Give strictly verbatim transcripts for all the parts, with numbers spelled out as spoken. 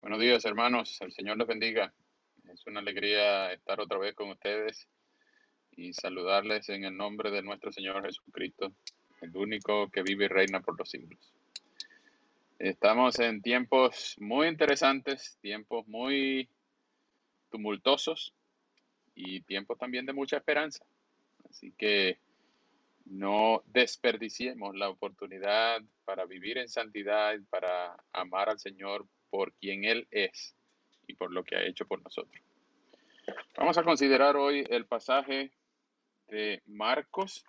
Buenos días, hermanos. El Señor los bendiga. Es una alegría estar otra vez con ustedes y saludarles en el nombre de nuestro Señor Jesucristo, el único que vive y reina por los siglos. Estamos en tiempos muy interesantes, tiempos muy tumultuosos y tiempos también de mucha esperanza. Así que no desperdiciemos la oportunidad para vivir en santidad, para amar al Señor por quien Él es y por lo que ha hecho por nosotros. Vamos a considerar hoy el pasaje de Marcos.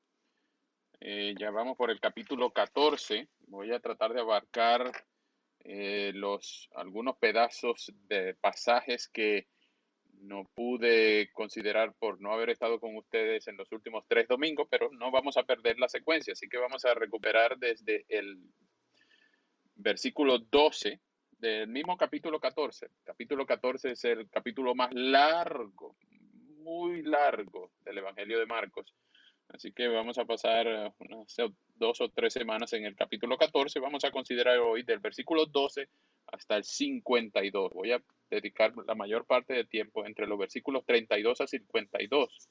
Eh, ya vamos por el capítulo catorce. Voy a tratar de abarcar eh, los, algunos pedazos de pasajes que no pude considerar por no haber estado con ustedes en los últimos tres domingos, pero no vamos a perder la secuencia, así que vamos a recuperar desde el versículo doce del mismo capítulo catorce. El capítulo catorce es el capítulo más largo, muy largo del Evangelio de Marcos. Así que vamos a pasar unas dos o tres semanas en el capítulo catorce. Vamos a considerar hoy del versículo doce hasta el cincuenta y dos. Voy a dedicar la mayor parte del tiempo entre los versículos treinta y dos a cincuenta y dos.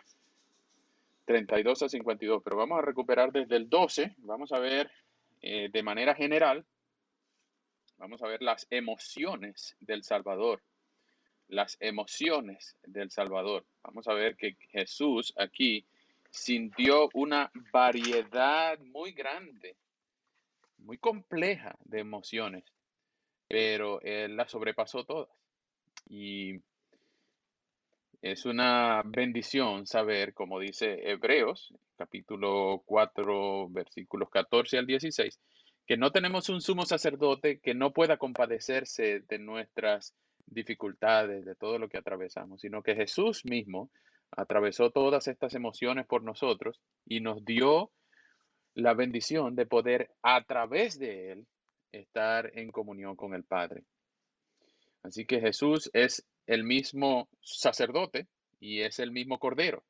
treinta y dos a cincuenta y dos, pero vamos a recuperar desde el doce. Vamos a ver eh, de manera general, vamos a ver las emociones del Salvador. Las emociones del Salvador. Vamos a ver que Jesús aquí sintió una variedad muy grande, muy compleja de emociones, pero Él las sobrepasó todas. Y es una bendición saber, como dice Hebreos, capítulo cuatro, versículos catorce al dieciséis, que no tenemos un sumo sacerdote que no pueda compadecerse de nuestras dificultades, de todo lo que atravesamos, sino que Jesús mismo atravesó todas estas emociones por nosotros y nos dio la bendición de poder, a través de Él, estar en comunión con el Padre. Así que Jesús es el mismo sacerdote y es el mismo cordero.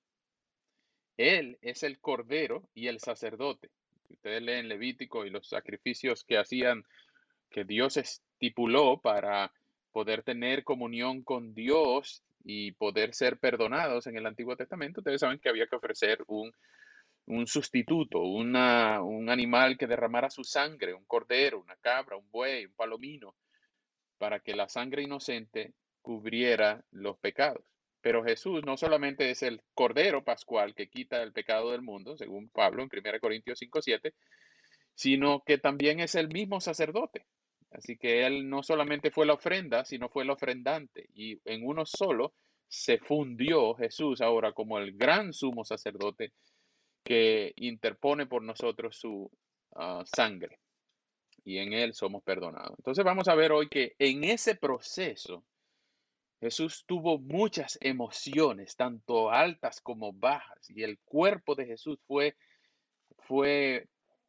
Él es el cordero y el sacerdote. Si ustedes leen Levítico y los sacrificios que hacían, que Dios estipuló para poder tener comunión con Dios y poder ser perdonados en el Antiguo Testamento, ustedes saben que había que ofrecer un, un sustituto, una, un animal que derramara su sangre, un cordero, una cabra, un buey, un palomino, para que la sangre inocente cubriera los pecados. Pero Jesús no solamente es el Cordero Pascual que quita el pecado del mundo, según Pablo en primera Corintios cinco siete, sino que también es el mismo sacerdote. Así que Él no solamente fue la ofrenda, sino fue el ofrendante. Y en uno solo se fundió Jesús ahora como el gran sumo sacerdote que interpone por nosotros su uh, sangre. Y en Él somos perdonados. Entonces vamos a ver hoy que en ese proceso Jesús tuvo muchas emociones, tanto altas como bajas, y el cuerpo de Jesús fue, fue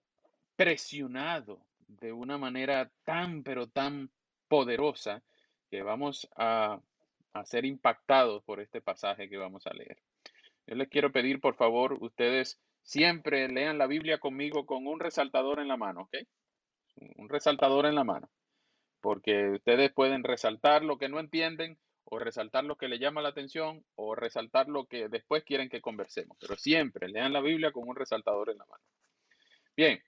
presionado de una manera tan, pero tan poderosa que vamos a, a ser impactados por este pasaje que vamos a leer. Yo les quiero pedir, por favor, ustedes siempre lean la Biblia conmigo con un resaltador en la mano, ¿ok? Un resaltador en la mano, porque ustedes pueden resaltar lo que no entienden o resaltar lo que les llama la atención o resaltar lo que después quieren que conversemos, pero siempre lean la Biblia con un resaltador en la mano. Bien,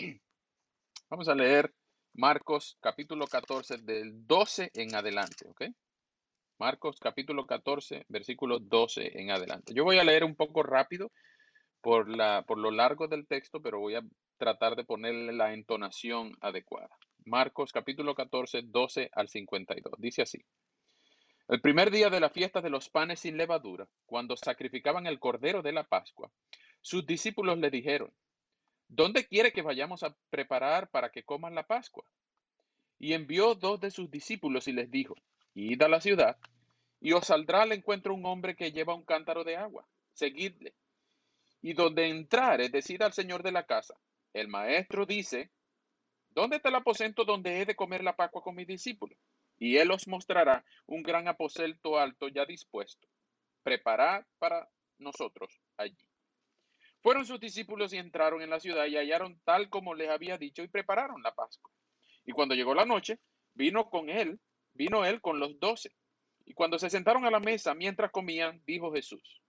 vamos a leer Marcos capítulo catorce del doce en adelante, ¿ok? Marcos capítulo catorce, versículo doce en adelante. Yo voy a leer un poco rápido por, la, por lo largo del texto, pero voy a tratar de ponerle la entonación adecuada. Marcos capítulo catorce, doce al cincuenta y dos. Dice así. El primer día de la fiesta de los panes sin levadura, cuando sacrificaban el cordero de la Pascua, sus discípulos le dijeron, ¿dónde quiere que vayamos a preparar para que coman la Pascua? Y envió dos de sus discípulos y les dijo, id a la ciudad, y os saldrá al encuentro un hombre que lleva un cántaro de agua. Seguidle. Y donde entrare, decid al señor de la casa, el maestro dice, ¿dónde está el aposento donde he de comer la Pascua con mis discípulos? Y él os mostrará un gran aposento alto ya dispuesto. Preparad para nosotros allí. Fueron sus discípulos y entraron en la ciudad y hallaron tal como les había dicho y prepararon la Pascua. Y cuando llegó la noche, vino con él vino él con los doce. Y cuando se sentaron a la mesa, mientras comían, dijo Jesús: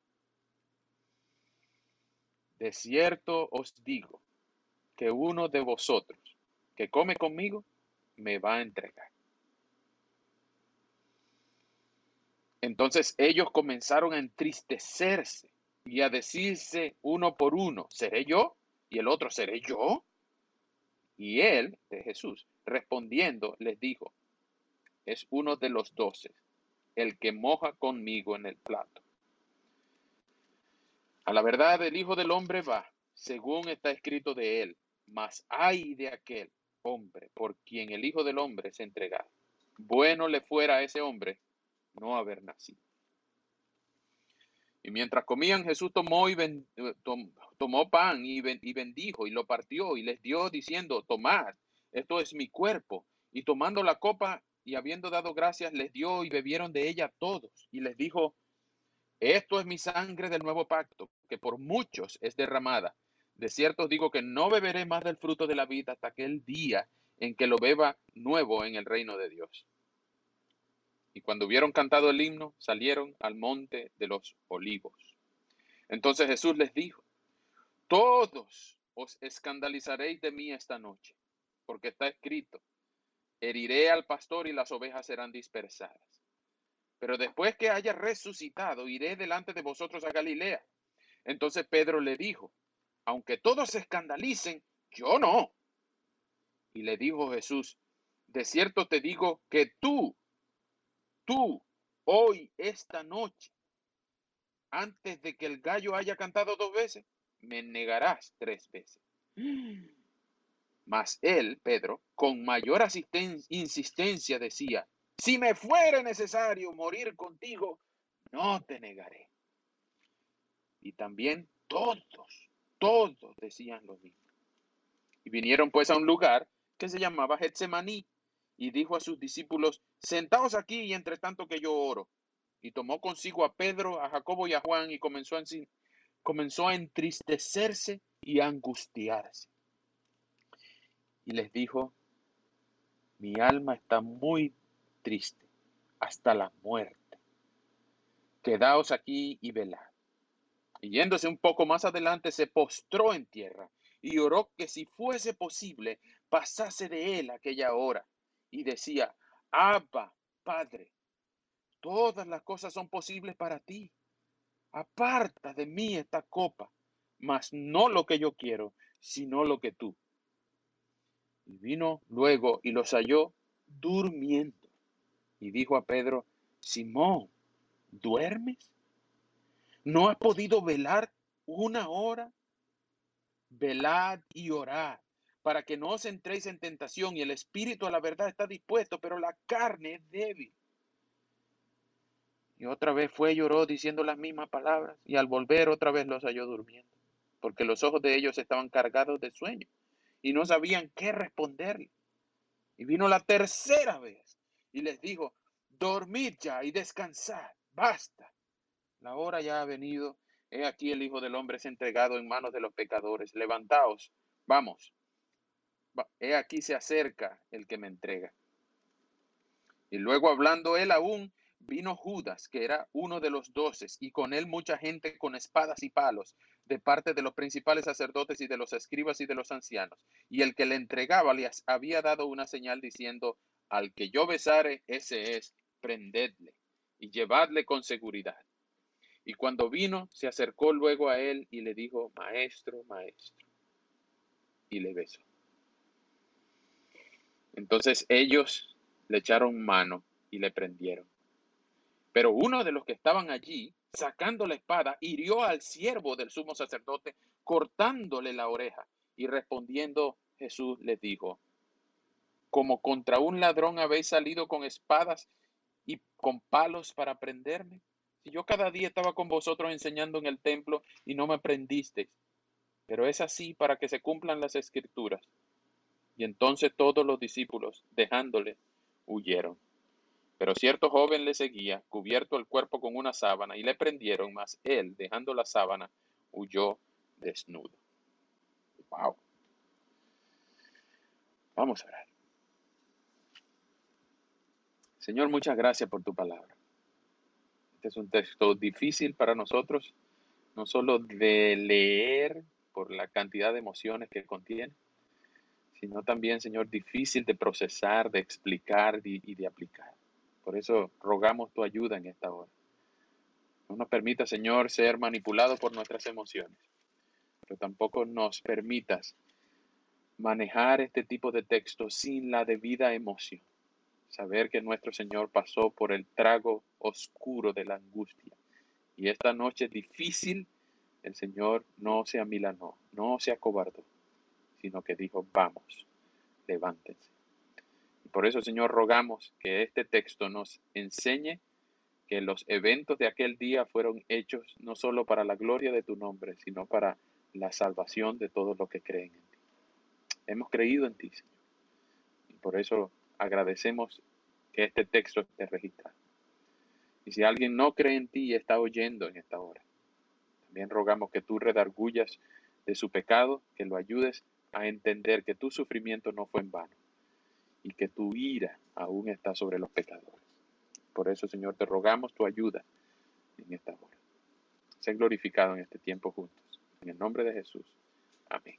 de cierto os digo que uno de vosotros que come conmigo me va a entregar. Entonces ellos comenzaron a entristecerse y a decirse uno por uno: ¿seré yo? Y el otro: ¿seré yo? Y él, de Jesús, respondiendo, les dijo: es uno de los doce, el que moja conmigo en el plato. A la verdad, el Hijo del Hombre va, según está escrito de él, mas ay de aquel hombre por quien el Hijo del Hombre es entregado. Bueno le fuera a ese hombre no haber nacido. Y mientras comían, Jesús tomó, y ben, tom, tomó pan y, ben, y bendijo y lo partió y les dio diciendo: tomad, esto es mi cuerpo. Y tomando la copa y habiendo dado gracias, les dio y bebieron de ella todos. Y les dijo: esto es mi sangre del nuevo pacto, que por muchos es derramada. De cierto os digo que no beberé más del fruto de la vida hasta aquel día en que lo beba nuevo en el reino de Dios. Y cuando hubieron cantado el himno, salieron al monte de los olivos. Entonces Jesús les dijo: todos os escandalizaréis de mí esta noche, porque está escrito: heriré al pastor y las ovejas serán dispersadas. Pero después que haya resucitado, iré delante de vosotros a Galilea. Entonces Pedro le dijo: aunque todos se escandalicen, yo no. Y le dijo Jesús: de cierto te digo que tú, tú, hoy, esta noche, antes de que el gallo haya cantado dos veces, me negarás tres veces. Mas él, Pedro, con mayor insistencia decía: si me fuere necesario morir contigo, no te negaré. Y también todos, todos decían lo mismo. Y vinieron pues a un lugar que se llamaba Getsemaní, y dijo a sus discípulos: sentaos aquí y entre tanto que yo oro. Y tomó consigo a Pedro, a Jacobo y a Juan, y comenzó a, comenzó a entristecerse y a angustiarse. Y les dijo: mi alma está muy triste, hasta la muerte. Quedaos aquí y velad. Y yéndose un poco más adelante, se postró en tierra y oró que si fuese posible, pasase de él aquella hora. Y decía: Abba, Padre, todas las cosas son posibles para ti. Aparta de mí esta copa, mas no lo que yo quiero, sino lo que tú. Y vino luego y los halló durmiendo. Y dijo a Pedro: Simón, ¿duermes? ¿No has podido velar una hora? Velad y orad, para que no os entréis en tentación, y el espíritu a la verdad está dispuesto, pero la carne es débil. Y otra vez fue y lloró diciendo las mismas palabras, y al volver otra vez los halló durmiendo, porque los ojos de ellos estaban cargados de sueño, y no sabían qué responderle. Y vino la tercera vez, y les dijo: dormid ya y descansad, basta, la hora ya ha venido. He aquí el Hijo del Hombre es entregado en manos de los pecadores. Levantaos, vamos. He aquí se acerca el que me entrega. Y luego, hablando él aún, vino Judas, que era uno de los doces, y con él mucha gente con espadas y palos, de parte de los principales sacerdotes y de los escribas y de los ancianos. Y el que le entregaba le había dado una señal diciendo: al que yo besare, ese es, prendedle y llevadle con seguridad. Y cuando vino, se acercó luego a él y le dijo: maestro, maestro. Y le besó. Entonces ellos le echaron mano y le prendieron. Pero uno de los que estaban allí, sacando la espada, hirió al siervo del sumo sacerdote, cortándole la oreja. Y respondiendo, Jesús les dijo: ¿como contra un ladrón habéis salido con espadas y con palos para prenderme? Si yo cada día estaba con vosotros enseñando en el templo y no me prendisteis. Pero es así para que se cumplan las escrituras. Y entonces todos los discípulos, dejándole, huyeron. Pero cierto joven le seguía, cubierto el cuerpo con una sábana, y le prendieron, mas él, dejando la sábana, huyó desnudo. Wow. Vamos a orar. Señor, muchas gracias por tu palabra. Este es un texto difícil para nosotros, no solo de leer por la cantidad de emociones que contiene, sino también, Señor, difícil de procesar, de explicar y de aplicar. Por eso rogamos tu ayuda en esta hora. No nos permita, Señor, ser manipulados por nuestras emociones, pero tampoco nos permitas manejar este tipo de texto sin la debida emoción. Saber que nuestro Señor pasó por el trago oscuro de la angustia. Y esta noche difícil, el Señor no se amilanó, no se acobardó, sino que dijo, vamos, levántense. Y por eso, Señor, rogamos que este texto nos enseñe que los eventos de aquel día fueron hechos no solo para la gloria de tu nombre, sino para la salvación de todos los que creen en ti. Hemos creído en ti, Señor. Y por eso agradecemos que este texto esté registrado. Y si alguien no cree en ti y está oyendo en esta hora, también rogamos que tú redargullas de su pecado, que lo ayudes a entender que tu sufrimiento no fue en vano y que tu ira aún está sobre los pecadores. Por eso, Señor, te rogamos tu ayuda en esta hora. Sé glorificado en este tiempo juntos. En el nombre de Jesús. Amén.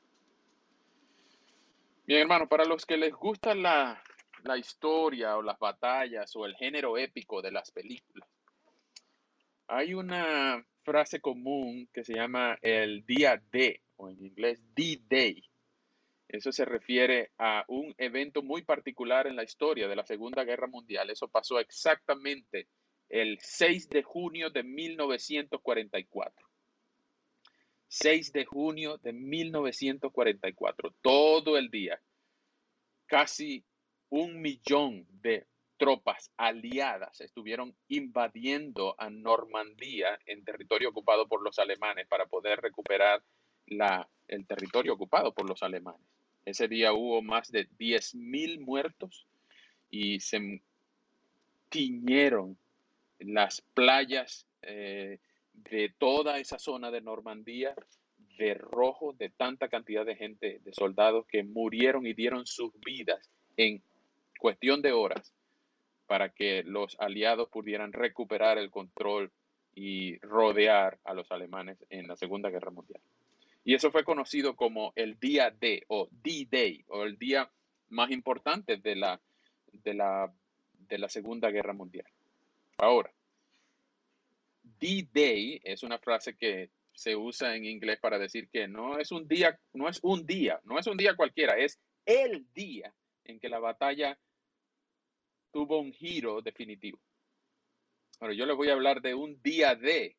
Bien, hermano, para los que les gusta la, la historia o las batallas o el género épico de las películas, hay una frase común que se llama el día D, o en inglés D-Day. Eso se refiere a un evento muy particular en la historia de la Segunda Guerra Mundial. Eso pasó exactamente el seis de junio de mil novecientos cuarenta y cuatro. seis de junio de mil novecientos cuarenta y cuatro. Todo el día, casi un millón de tropas aliadas estuvieron invadiendo a Normandía, en territorio ocupado por los alemanes, para poder recuperar la, el territorio ocupado por los alemanes. Ese día hubo más de diez mil muertos y se tiñeron las playas eh, de toda esa zona de Normandía de rojo, de tanta cantidad de gente, de soldados que murieron y dieron sus vidas en cuestión de horas para que los aliados pudieran recuperar el control y rodear a los alemanes en la Segunda Guerra Mundial. Y eso fue conocido como el día D o D-Day, o el día más importante de la, de la, de la Segunda Guerra Mundial. Ahora, D-Day es una frase que se usa en inglés para decir que no es un día, no es un día, no es un día cualquiera, es el día en que la batalla tuvo un giro definitivo. Ahora, yo les voy a hablar de un día D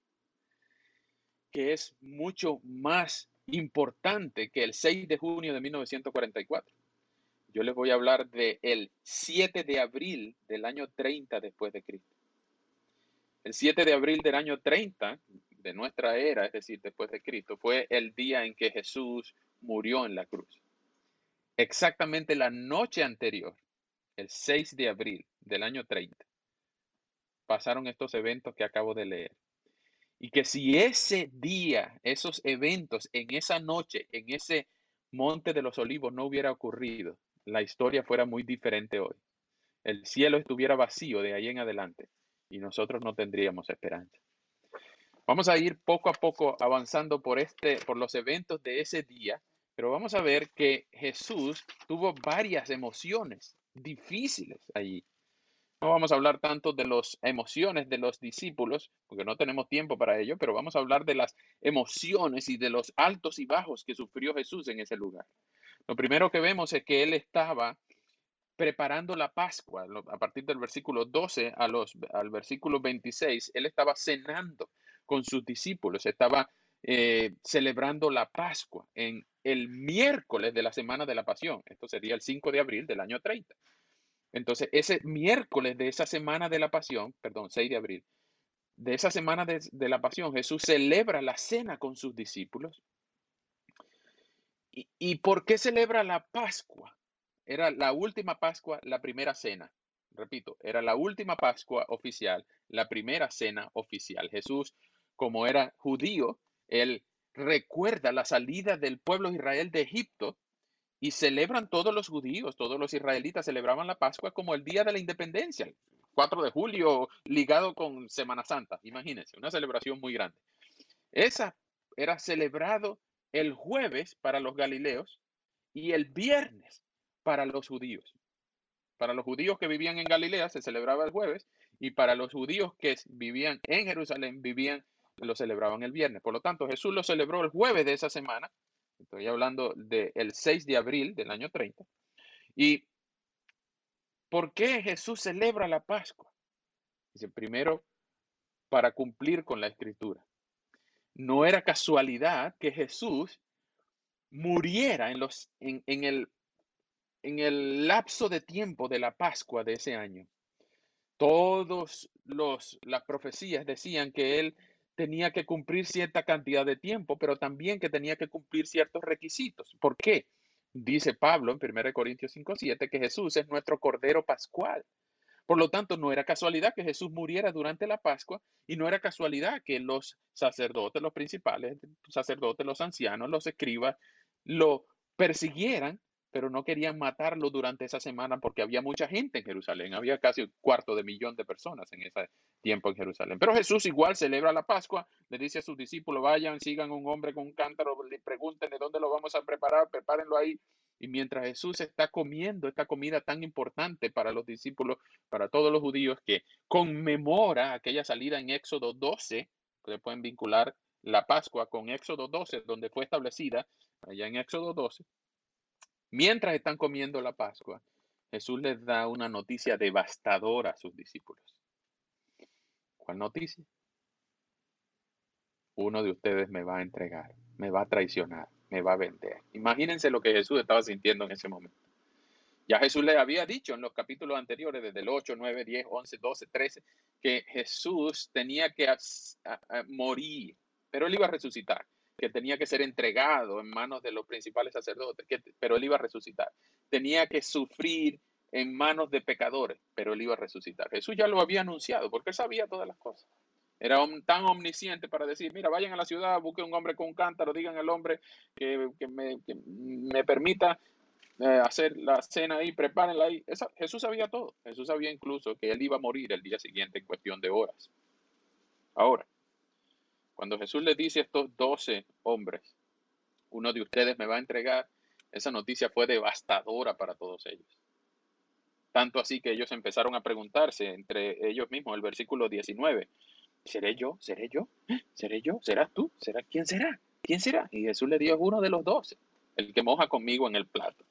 que es mucho más importante que el seis de junio de mil novecientos cuarenta y cuatro. Yo les voy a hablar del siete de abril del año treinta después de Cristo. El siete de abril del año treinta de nuestra era, es decir, después de Cristo, fue el día en que Jesús murió en la cruz. Exactamente la noche anterior, el seis de abril del año treinta, pasaron estos eventos que acabo de leer. Y que si ese día, esos eventos, en esa noche, en ese Monte de los Olivos no hubiera ocurrido, la historia fuera muy diferente hoy. El cielo estuviera vacío de ahí en adelante y nosotros no tendríamos esperanza. Vamos a ir poco a poco avanzando por, este, por los eventos de ese día, pero vamos a ver que Jesús tuvo varias emociones difíciles allí. No vamos a hablar tanto de las emociones de los discípulos, porque no tenemos tiempo para ello, pero vamos a hablar de las emociones y de los altos y bajos que sufrió Jesús en ese lugar. Lo primero que vemos es que él estaba preparando la Pascua. A partir del versículo doce a los, al versículo veintiséis, él estaba cenando con sus discípulos, estaba eh, celebrando la Pascua en el miércoles de la semana de la Pasión. Esto sería el cinco de abril del año treinta. Entonces, ese miércoles de esa semana de la Pasión, perdón, seis de abril, de esa semana de, de la Pasión, Jesús celebra la cena con sus discípulos. ¿Y, ¿Y por qué celebra la Pascua? Era la última Pascua, la primera cena. Repito, era la última Pascua oficial, la primera cena oficial. Jesús, como era judío, él recuerda la salida del pueblo de Israel de Egipto Y celebran todos los judíos, todos los israelitas celebraban la Pascua como el día de la independencia, el cuatro de julio ligado con Semana Santa. Imagínense, una celebración muy grande. Esa era celebrado el jueves para los galileos y el viernes para los judíos. Para los judíos que vivían en Galilea se celebraba el jueves y para los judíos que vivían en Jerusalén vivían lo celebraban el viernes. Por lo tanto, Jesús lo celebró el jueves de esa semana. Estoy hablando del seis de abril del año treinta. ¿Y por qué Jesús celebra la Pascua? Dice, primero, para cumplir con la Escritura. No era casualidad que Jesús muriera en, los, en, en, el, en el lapso de tiempo de la Pascua de ese año. Todas las profecías decían que él tenía que cumplir cierta cantidad de tiempo, pero también que tenía que cumplir ciertos requisitos. ¿Por qué? Dice Pablo en primera Corintios cinco siete que Jesús es nuestro Cordero Pascual. Por lo tanto, no era casualidad que Jesús muriera durante la Pascua y no era casualidad que los sacerdotes, los principales sacerdotes, los ancianos, los escribas, lo persiguieran, pero no querían matarlo durante esa semana porque había mucha gente en Jerusalén. Había casi un cuarto de millón de personas en ese tiempo en Jerusalén. Pero Jesús igual celebra la Pascua, le dice a sus discípulos, vayan, sigan un hombre con un cántaro, le pregunten de dónde lo vamos a preparar, prepárenlo ahí. Y mientras Jesús está comiendo esta comida tan importante para los discípulos, para todos los judíos, que conmemora aquella salida en Éxodo doce, que pueden vincular la Pascua con Éxodo doce, donde fue establecida, allá en Éxodo doce, mientras están comiendo la Pascua, Jesús les da una noticia devastadora a sus discípulos. ¿Cuál noticia? Uno de ustedes me va a entregar, me va a traicionar, me va a vender. Imagínense lo que Jesús estaba sintiendo en ese momento. Ya Jesús les había dicho en los capítulos anteriores, desde el ocho, nueve, diez, once, doce, trece, que Jesús tenía que a, a, a morir, pero él iba a resucitar, que tenía que ser entregado en manos de los principales sacerdotes, que, pero él iba a resucitar. Tenía que sufrir en manos de pecadores, pero él iba a resucitar. Jesús ya lo había anunciado, porque él sabía todas las cosas. Era tan omnisciente para decir, mira, vayan a la ciudad, busquen un hombre con un cántaro, digan al hombre que, que, me, que me permita eh, hacer la cena ahí, prepárenla ahí. Esa, Jesús sabía todo. Jesús sabía incluso que él iba a morir el día siguiente en cuestión de horas. Ahora, cuando Jesús le dice a estos doce hombres, uno de ustedes me va a entregar, esa noticia fue devastadora para todos ellos. Tanto así que ellos empezaron a preguntarse entre ellos mismos, el versículo diecinueve, ¿seré yo? ¿Seré yo? ¿Seré yo? ¿Serás tú? ¿Será? ¿Quién será? ¿Quién será? Y Jesús le dio a uno de los doce, el que moja conmigo en el plato.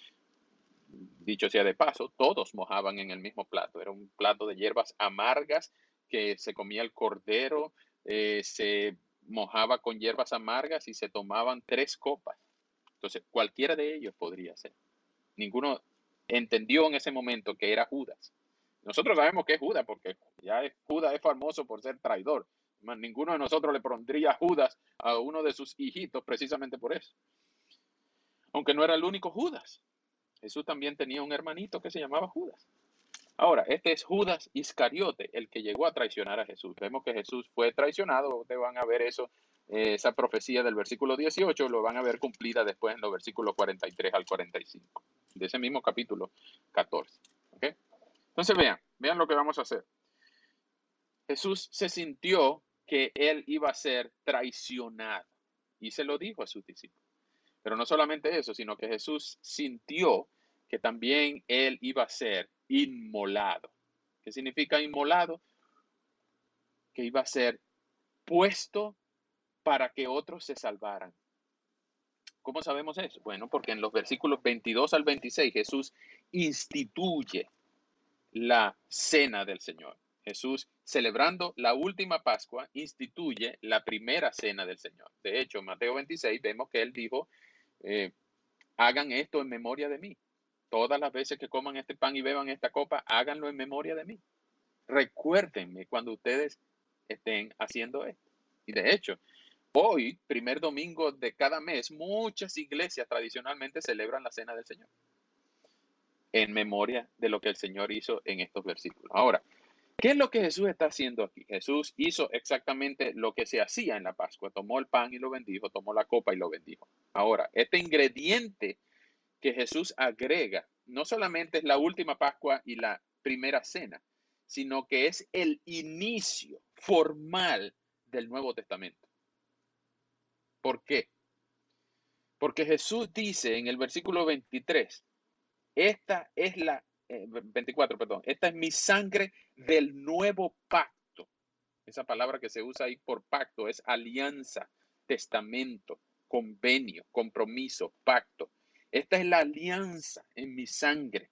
Dicho sea de paso, todos mojaban en el mismo plato. Era un plato de hierbas amargas que se comía el cordero, eh, se mojaba con hierbas amargas y se tomaban tres copas. Entonces, cualquiera de ellos podría ser. Ninguno entendió en ese momento que era Judas. Nosotros sabemos que es Judas porque ya es, Judas es famoso por ser traidor. Ninguno de nosotros le pondría Judas a uno de sus hijitos precisamente por eso. Aunque no era el único Judas. Jesús también tenía un hermanito que se llamaba Judas. Ahora, este es Judas Iscariote, el que llegó a traicionar a Jesús. Vemos que Jesús fue traicionado. Ustedes van a ver eso, eh, esa profecía del versículo dieciocho, lo van a ver cumplida después en los versículos cuarenta y tres al cuarenta y cinco, de ese mismo capítulo catorce. ¿Okay? Entonces vean, vean lo que vamos a hacer. Jesús se sintió que él iba a ser traicionado y se lo dijo a sus discípulos. Pero no solamente eso, sino que Jesús sintió que también él iba a ser inmolado. ¿Qué significa inmolado? Que iba a ser puesto para que otros se salvaran. ¿Cómo sabemos eso? Bueno, porque en los versículos veintidós al veintiséis Jesús instituye la cena del Señor. Jesús, celebrando la última Pascua, instituye la primera cena del Señor. De hecho, en Mateo veintiséis vemos que él dijo, eh, hagan esto en memoria de mí. Todas las veces que coman este pan y beban esta copa, háganlo en memoria de mí. Recuérdenme cuando ustedes estén haciendo esto. Y de hecho, hoy, primer domingo de cada mes, muchas iglesias tradicionalmente celebran la cena del Señor en memoria de lo que el Señor hizo en estos versículos. Ahora, ¿qué es lo que Jesús está haciendo aquí? Jesús hizo exactamente lo que se hacía en la Pascua. Tomó el pan y lo bendijo, tomó la copa y lo bendijo. Ahora, este ingrediente que Jesús agrega, no solamente es la última Pascua y la primera cena, sino que es el inicio formal del Nuevo Testamento. ¿Por qué? Porque Jesús dice en el versículo veintitrés, esta es la, eh, veinticuatro, perdón, esta es mi sangre del nuevo pacto. Esa palabra que se usa ahí por pacto es alianza, testamento, convenio, compromiso, pacto. Esta es la alianza en mi sangre.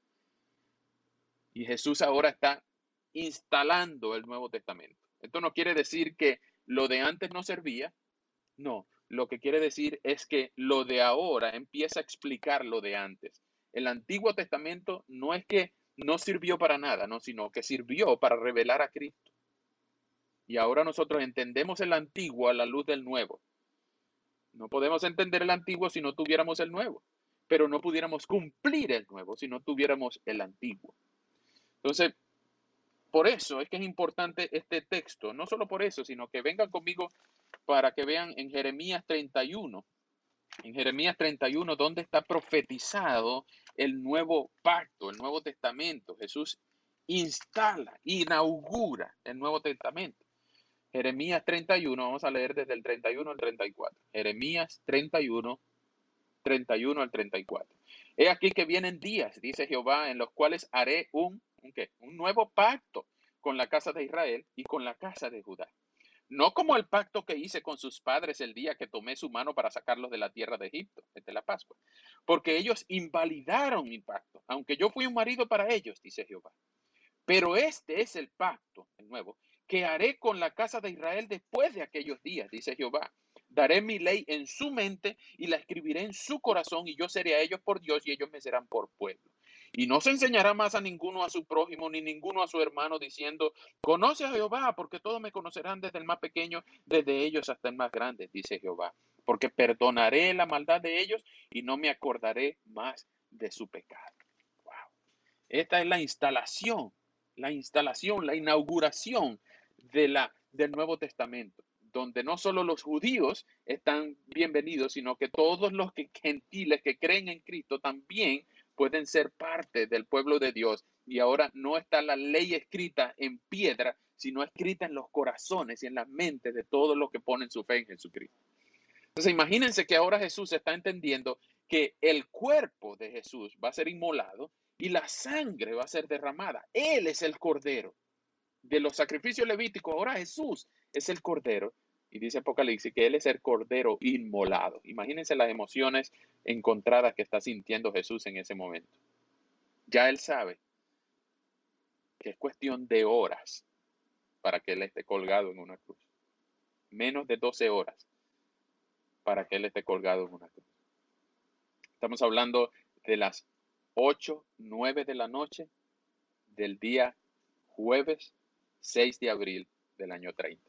Y Jesús ahora está instalando el Nuevo Testamento. Esto no quiere decir que lo de antes no servía. No, lo que quiere decir es que lo de ahora empieza a explicar lo de antes. El Antiguo Testamento no es que no sirvió para nada, no, sino que sirvió para revelar a Cristo. Y ahora nosotros entendemos el Antiguo a la luz del Nuevo. No podemos entender el Antiguo si no tuviéramos el Nuevo, pero no pudiéramos cumplir el Nuevo si no tuviéramos el Antiguo. Entonces, por eso es que es importante este texto, no solo por eso, sino que vengan conmigo para que vean en Jeremías treinta y uno, en Jeremías treinta y uno, donde está profetizado el nuevo pacto, el Nuevo Testamento. Jesús instala, inaugura el Nuevo Testamento. Jeremías treinta y uno, vamos a leer desde el treinta y uno al treinta y cuatro. Jeremías treinta y uno, treinta y uno al treinta y cuatro. He aquí que vienen días, dice Jehová, en los cuales haré un, ¿un qué? Un nuevo pacto con la casa de Israel y con la casa de Judá. No como el pacto que hice con sus padres el día que tomé su mano para sacarlos de la tierra de Egipto, desde la Pascua, porque ellos invalidaron mi pacto, aunque yo fui un marido para ellos, dice Jehová. Pero este es el pacto, el nuevo, que haré con la casa de Israel después de aquellos días, dice Jehová. Daré mi ley en su mente y la escribiré en su corazón, y yo seré a ellos por Dios y ellos me serán por pueblo. Y no se enseñará más a ninguno a su prójimo, ni ninguno a su hermano, diciendo, conoce a Jehová, porque todos me conocerán, desde el más pequeño, desde ellos hasta el más grande, dice Jehová. Porque perdonaré la maldad de ellos y no me acordaré más de su pecado. Wow. Esta es la instalación, la instalación, la inauguración de la, del Nuevo Testamento, donde no solo los judíos están bienvenidos, sino que todos los que, gentiles que creen en Cristo también pueden ser parte del pueblo de Dios. Y ahora no está la ley escrita en piedra, sino escrita en los corazones y en las mentes de todos los que ponen su fe en Jesucristo. Entonces imagínense que ahora Jesús está entendiendo que el cuerpo de Jesús va a ser inmolado y la sangre va a ser derramada. Él es el cordero. De los sacrificios levíticos, ahora Jesús es el cordero. Y dice Apocalipsis que Él es el cordero inmolado. Imagínense las emociones encontradas que está sintiendo Jesús en ese momento. Ya Él sabe que es cuestión de horas para que Él esté colgado en una cruz. Menos de doce horas para que Él esté colgado en una cruz. Estamos hablando de las ocho, nueve de la noche del día jueves seis de abril del año treinta.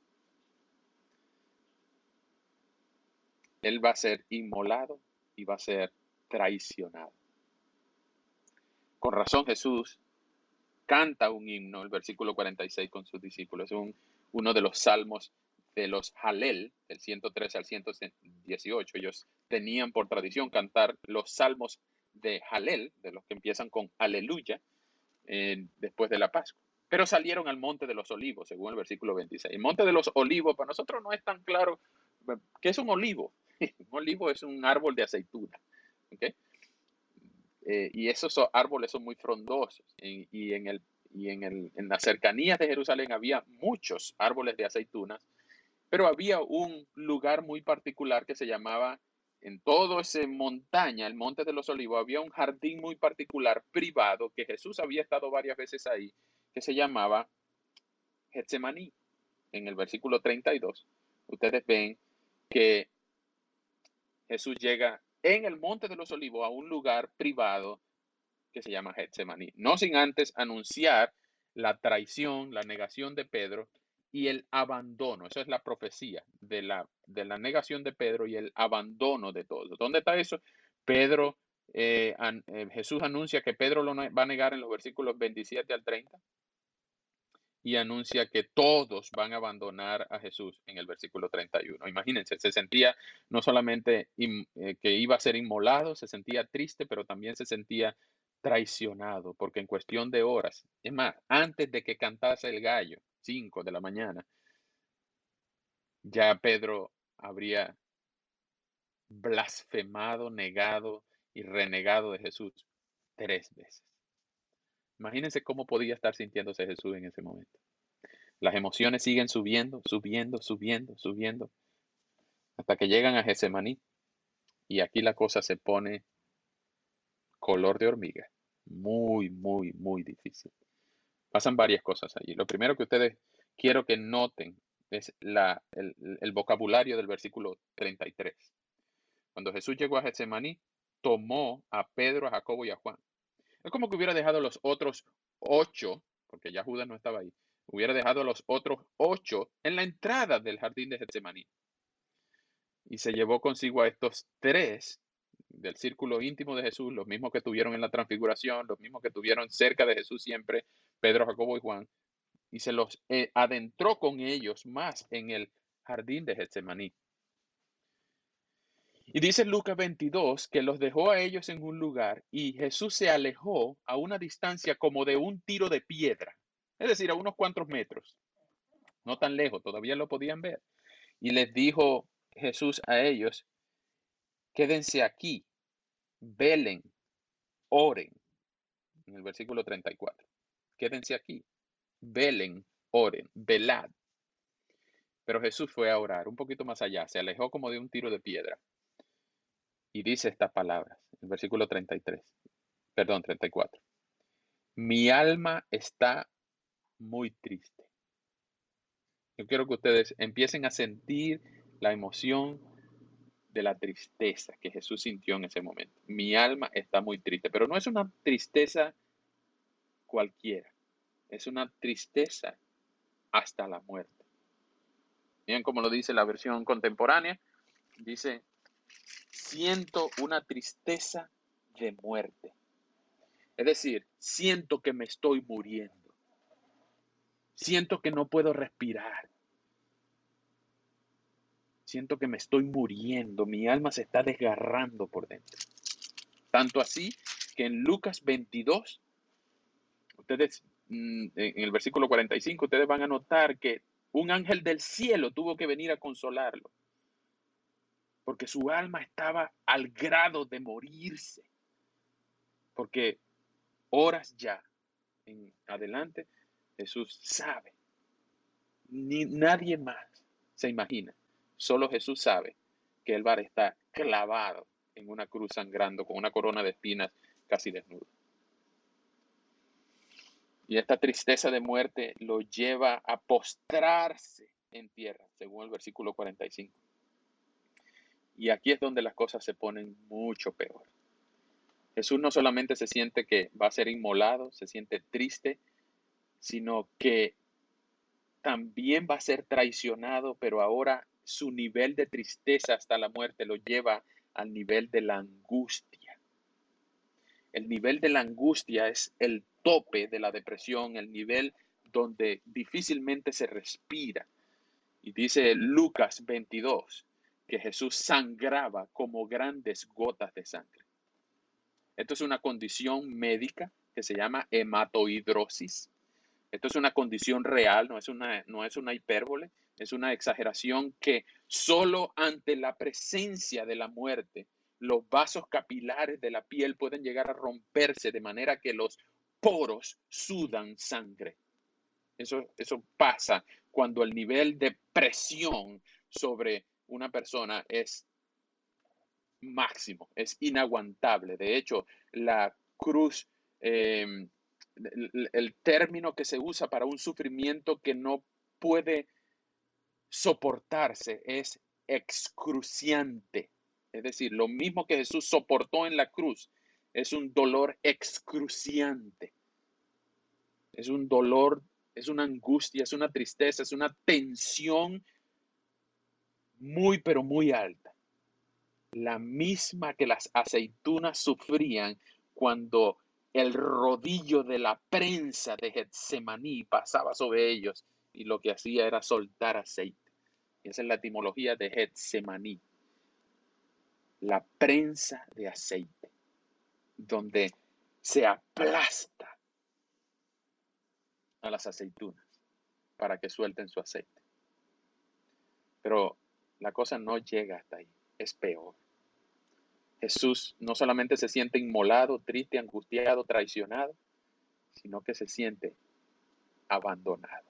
Él va a ser inmolado y va a ser traicionado. Con razón Jesús canta un himno, el versículo cuarenta y seis, con sus discípulos. Es un, uno de los salmos de los Halel, del ciento trece al ciento dieciocho. Ellos tenían por tradición cantar los salmos de Halel, de los que empiezan con aleluya, eh, después de la Pascua. Pero salieron al monte de los olivos, según el versículo veintiséis. El monte de los olivos, para nosotros no es tan claro qué es un olivo. Un olivo es un árbol de aceituna. ¿Okay? Eh, y esos árboles son muy frondosos. Y, y, en, el, y en, el, en las cercanías de Jerusalén había muchos árboles de aceitunas, pero había un lugar muy particular que se llamaba, en todo ese montaña, el Monte de los Olivos, había un jardín muy particular, privado, que Jesús había estado varias veces ahí, que se llamaba Getsemaní. En el versículo treinta y dos, ustedes ven que Jesús llega en el Monte de los Olivos a un lugar privado que se llama Getsemaní, no sin antes anunciar la traición, la negación de Pedro y el abandono. Esa es la profecía de la, de la negación de Pedro y el abandono de todos. ¿Dónde está eso? Pedro, eh, an, eh, Jesús anuncia que Pedro lo va a negar en los versículos veintisiete al treinta. y anuncia que todos van a abandonar a Jesús en el versículo treinta y uno. Imagínense, se sentía no solamente in, eh, que iba a ser inmolado, se sentía triste, pero también se sentía traicionado, porque en cuestión de horas, es más, antes de que cantase el gallo, cinco de la mañana, ya Pedro habría blasfemado, negado y renegado de Jesús tres veces. Imagínense cómo podía estar sintiéndose Jesús en ese momento. Las emociones siguen subiendo, subiendo, subiendo, subiendo, hasta que llegan a Getsemaní. Y aquí la cosa se pone color de hormiga. Muy, muy, muy difícil. Pasan varias cosas allí. Lo primero que ustedes quiero que noten es la, el, el vocabulario del versículo treinta y tres. Cuando Jesús llegó a Getsemaní, tomó a Pedro, a Jacobo y a Juan. Es como que hubiera dejado a los otros ocho, porque ya Judas no estaba ahí, hubiera dejado a los otros ocho en la entrada del jardín de Getsemaní. Y se llevó consigo a estos tres del círculo íntimo de Jesús, los mismos que tuvieron en la transfiguración, los mismos que tuvieron cerca de Jesús siempre, Pedro, Jacobo y Juan, y se los eh, adentró con ellos más en el jardín de Getsemaní. Y dice Lucas veintidós que los dejó a ellos en un lugar y Jesús se alejó a una distancia como de un tiro de piedra, es decir, a unos cuantos metros, no tan lejos, todavía lo podían ver. Y les dijo Jesús a ellos, quédense aquí, velen, oren, en el versículo treinta y cuatro. Quédense aquí, velen, oren, velad. Pero Jesús fue a orar un poquito más allá, se alejó como de un tiro de piedra. Y dice estas palabras, el versículo treinta y tres, perdón, treinta y cuatro. Mi alma está muy triste. Yo quiero que ustedes empiecen a sentir la emoción de la tristeza que Jesús sintió en ese momento. Mi alma está muy triste, pero no es una tristeza cualquiera, es una tristeza hasta la muerte. Miren cómo lo dice la versión contemporánea, dice, siento una tristeza de muerte. Es decir, siento que me estoy muriendo. Siento que no puedo respirar. Siento que me estoy muriendo. Mi alma se está desgarrando por dentro. Tanto así que en Lucas veintidós, ustedes, en el versículo cuarenta y cinco, ustedes van a notar que un ángel del cielo tuvo que venir a consolarlo. Porque su alma estaba al grado de morirse. Porque horas ya en adelante, Jesús sabe. Ni nadie más se imagina. Solo Jesús sabe que él va a estar clavado en una cruz sangrando con una corona de espinas casi desnudo. Y esta tristeza de muerte lo lleva a postrarse en tierra, según el versículo cuarenta y cinco. Y aquí es donde las cosas se ponen mucho peor. Jesús no solamente se siente que va a ser inmolado, se siente triste, sino que también va a ser traicionado, pero ahora su nivel de tristeza hasta la muerte lo lleva al nivel de la angustia. El nivel de la angustia es el tope de la depresión, el nivel donde difícilmente se respira. Y dice Lucas veintidós que Jesús sangraba como grandes gotas de sangre. Esto es una condición médica que se llama hematohidrosis. Esto es una condición real, no es una, no es una hipérbole, es una exageración que solo ante la presencia de la muerte, los vasos capilares de la piel pueden llegar a romperse de manera que los poros sudan sangre. Eso, eso pasa cuando el nivel de presión sobre una persona es máximo, es inaguantable. De hecho, la cruz... Eh, El, el término que se usa para un sufrimiento que no puede soportarse es excruciante. Es decir, lo mismo que Jesús soportó en la cruz es un dolor excruciante. Es un dolor, es una angustia, es una tristeza, es una tensión muy, pero muy alta. La misma que las aceitunas sufrían cuando el rodillo de la prensa de Getsemaní pasaba sobre ellos y lo que hacía era soltar aceite. Esa es la etimología de Getsemaní, la prensa de aceite, donde se aplasta a las aceitunas para que suelten su aceite. Pero la cosa no llega hasta ahí, es peor. Jesús no solamente se siente inmolado, triste, angustiado, traicionado, sino que se siente abandonado.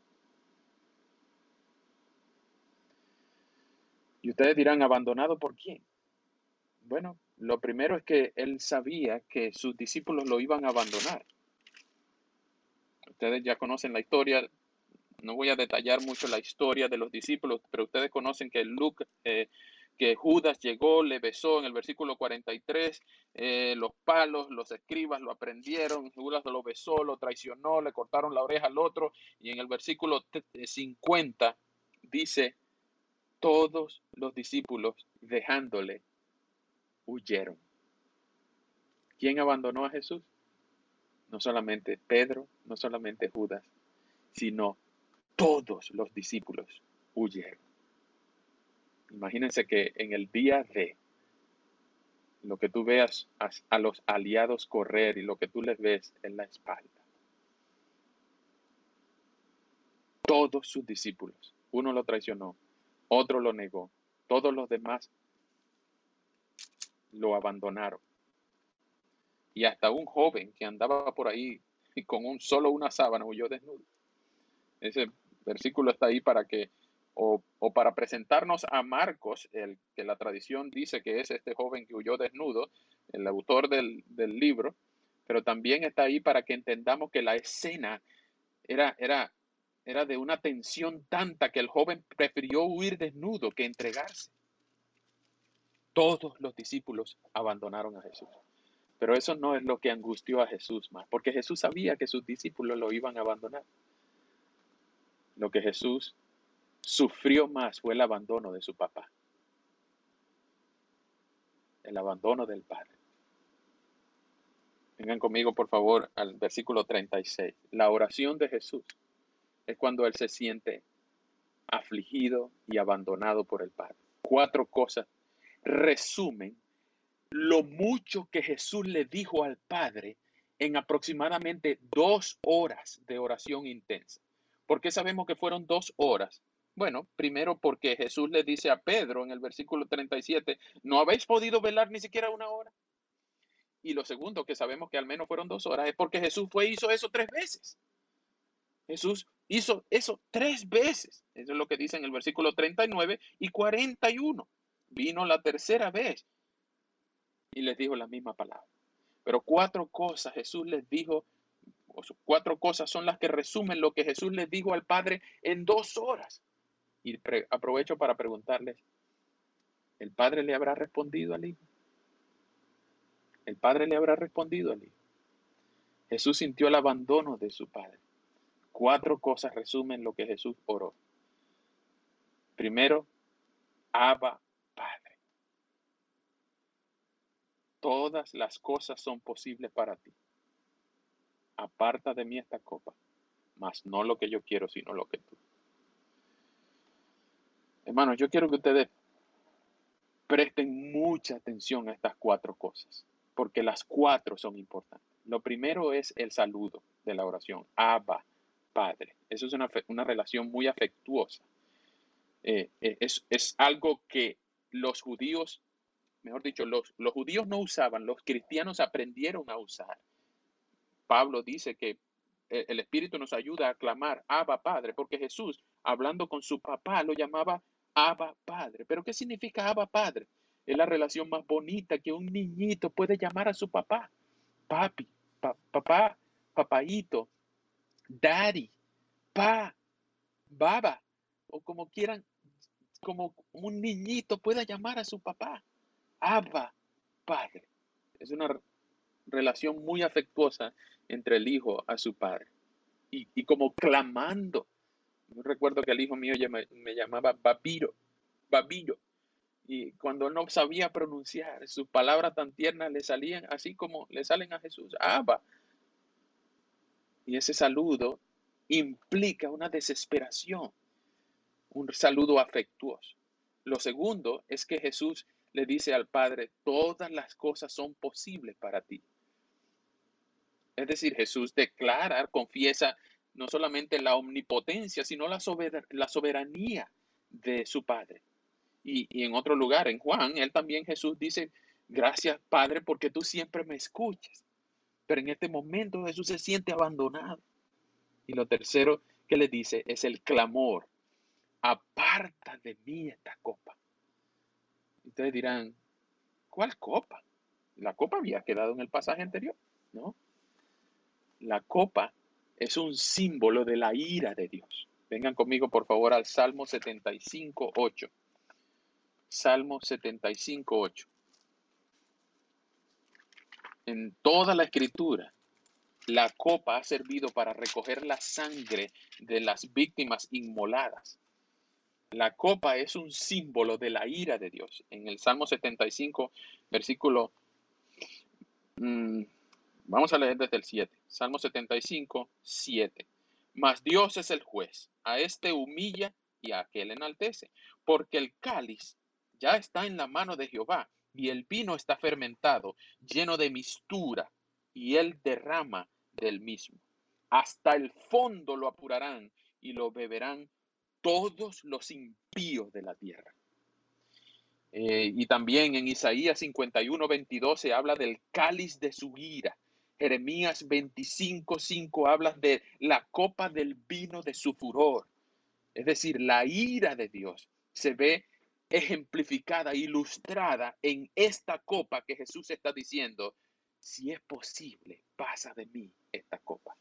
Y ustedes dirán, ¿abandonado por quién? Bueno, lo primero es que él sabía que sus discípulos lo iban a abandonar. Ustedes ya conocen la historia, no voy a detallar mucho la historia de los discípulos, pero ustedes conocen que Luke, eh, que Judas llegó, le besó en el versículo cuarenta y tres, eh, los palos, los escribas lo aprendieron, Judas lo besó, lo traicionó, le cortaron la oreja al otro, y en el versículo cincuenta dice, todos los discípulos dejándole huyeron. ¿Quién abandonó a Jesús? No solamente Pedro, no solamente Judas, sino todos los discípulos huyeron. Imagínense que en el día de lo que tú veas a, a los aliados correr y lo que tú les ves en la espalda. Todos sus discípulos, uno lo traicionó, otro lo negó, todos los demás lo abandonaron. Y hasta un joven que andaba por ahí y con un solo una sábana huyó desnudo. Ese versículo está ahí para que, o, o para presentarnos a Marcos, el que la tradición dice que es este joven que huyó desnudo, el autor del, del libro, pero también está ahí para que entendamos que la escena era, era, era de una tensión tanta que el joven prefirió huir desnudo que entregarse. Todos los discípulos abandonaron a Jesús. Pero eso no es lo que angustió a Jesús más, porque Jesús sabía que sus discípulos lo iban a abandonar. Lo que Jesús sufrió más fue el abandono de su papá. El abandono del Padre. Vengan conmigo, por favor, al versículo treinta y seis. La oración de Jesús es cuando Él se siente afligido y abandonado por el Padre. Cuatro cosas resumen lo mucho que Jesús le dijo al Padre en aproximadamente dos horas de oración intensa. ¿Por qué sabemos que fueron dos horas? Bueno, primero porque Jesús le dice a Pedro en el versículo treinta y siete, ¿no habéis podido velar ni siquiera una hora? Y lo segundo que sabemos que al menos fueron dos horas es porque Jesús fue y hizo eso tres veces. Jesús hizo eso tres veces. Eso es lo que dice en el versículo treinta y nueve y cuarenta y uno. Vino la tercera vez y les dijo la misma palabra. Pero cuatro cosas Jesús les dijo, o cuatro cosas son las que resumen lo que Jesús les dijo al Padre en dos horas. Y pre- aprovecho para preguntarles, ¿el Padre le habrá respondido al Hijo? ¿El Padre le habrá respondido al Hijo? Jesús sintió el abandono de su Padre. Cuatro cosas resumen lo que Jesús oró. Primero, Abba, Padre. Todas las cosas son posibles para ti. Aparta de mí esta copa, mas no lo que yo quiero, sino lo que tú. Hermanos, yo quiero que ustedes presten mucha atención a estas cuatro cosas, porque las cuatro son importantes. Lo primero es el saludo de la oración, Abba, Padre. Eso es una, una relación muy afectuosa. Eh, es, es algo que los judíos, mejor dicho, los, los judíos no usaban, los cristianos aprendieron a usar. Pablo dice que el Espíritu nos ayuda a clamar Abba, Padre, porque Jesús, hablando con su papá, lo llamaba Abba, Padre. ¿Pero qué significa Abba, Padre? Es la relación más bonita que un niñito puede llamar a su papá. Papi, pa, papá, papaíto, daddy, pa, baba, o como quieran, como un niñito pueda llamar a su papá. Abba, Padre. Es una relación muy afectuosa entre el hijo a su padre. Y, y como clamando. Yo recuerdo que el hijo mío me, me llamaba Babiro, Babiro. Y cuando no sabía pronunciar, sus palabras tan tiernas le salían así como le salen a Jesús. Abba, Y ese saludo implica una desesperación, un saludo afectuoso. Lo segundo es que Jesús le dice al Padre, todas las cosas son posibles para ti. Es decir, Jesús declara, confiesa no solamente la omnipotencia, sino la, sober la soberanía de su Padre. Y, y en otro lugar, en Juan, él también Jesús dice, gracias Padre porque tú siempre me escuchas. Pero en este momento Jesús se siente abandonado. Y lo tercero que le dice es el clamor, aparta de mí esta copa. Ustedes dirán, ¿cuál copa? La copa había quedado en el pasaje anterior, ¿no? La copa es un símbolo de la ira de Dios. Vengan conmigo, por favor, al Salmo setenta y cinco, ocho. Salmo setenta y cinco, ocho. En toda la escritura, la copa ha servido para recoger la sangre de las víctimas inmoladas. La copa es un símbolo de la ira de Dios. En el Salmo setenta y cinco, versículo, mmm, vamos a leer desde el siete. Salmo setenta y cinco, siete. Mas Dios es el juez, a este humilla y a aquel enaltece, porque el cáliz ya está en la mano de Jehová, y el vino está fermentado, lleno de mistura, y él derrama del mismo. Hasta el fondo lo apurarán y lo beberán todos los impíos de la tierra. Eh, y también en Isaías cincuenta y uno, veintidós se habla del cáliz de su ira. Jeremías veinticinco, cinco habla de la copa del vino de su furor. Es decir, la ira de Dios se ve ejemplificada, ilustrada en esta copa que Jesús está diciendo, si es posible, pasa de mí esta copa.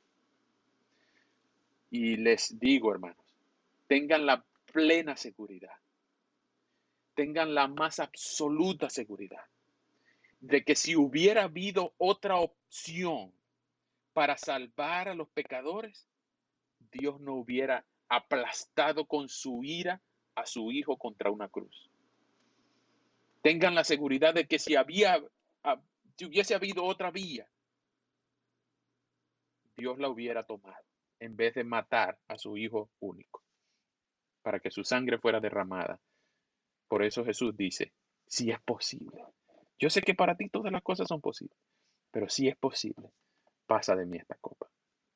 Y les digo, hermanos, tengan la plena seguridad, tengan la más absoluta seguridad de que si hubiera habido otra opción para salvar a los pecadores, Dios no hubiera aplastado con su ira a su Hijo contra una cruz. Tengan la seguridad de que si había, si hubiese habido otra vía, Dios la hubiera tomado en vez de matar a su Hijo único para que su sangre fuera derramada. Por eso Jesús dice, si es posible. Yo sé que para ti todas las cosas son posibles, pero si es posible, pasa de mí esta copa.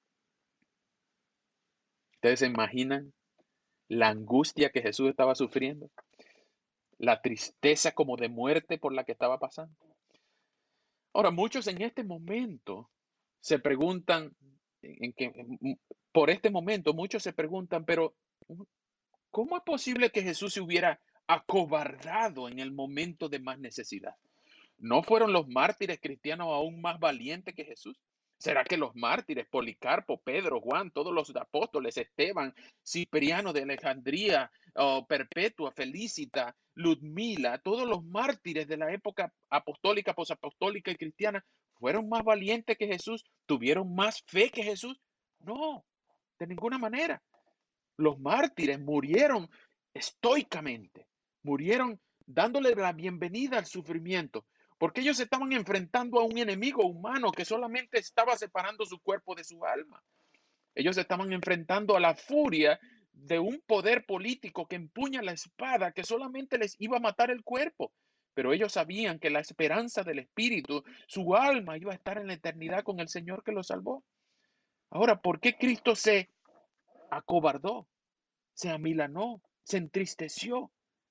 ¿Ustedes se imaginan la angustia que Jesús estaba sufriendo? La tristeza como de muerte por la que estaba pasando. Ahora, muchos en este momento se preguntan, en que, por este momento, muchos se preguntan, pero ¿cómo es posible que Jesús se hubiera acobardado en el momento de más necesidad? ¿No fueron los mártires cristianos aún más valientes que Jesús? ¿Será que los mártires, Policarpo, Pedro, Juan, todos los apóstoles, Esteban, Cipriano de Alejandría, oh, Perpetua, Felicita, Ludmila, todos los mártires de la época apostólica, posapostólica y cristiana, fueron más valientes que Jesús? ¿Tuvieron más fe que Jesús? No, de ninguna manera. Los mártires murieron estoicamente, murieron dándole la bienvenida al sufrimiento, porque ellos estaban enfrentando a un enemigo humano que solamente estaba separando su cuerpo de su alma. Ellos estaban enfrentando a la furia de un poder político que empuña la espada que solamente les iba a matar el cuerpo. Pero ellos sabían que la esperanza del espíritu, su alma iba a estar en la eternidad con el Señor que los salvó. Ahora, ¿por qué Cristo se acobardó? Se amilanó, se entristeció.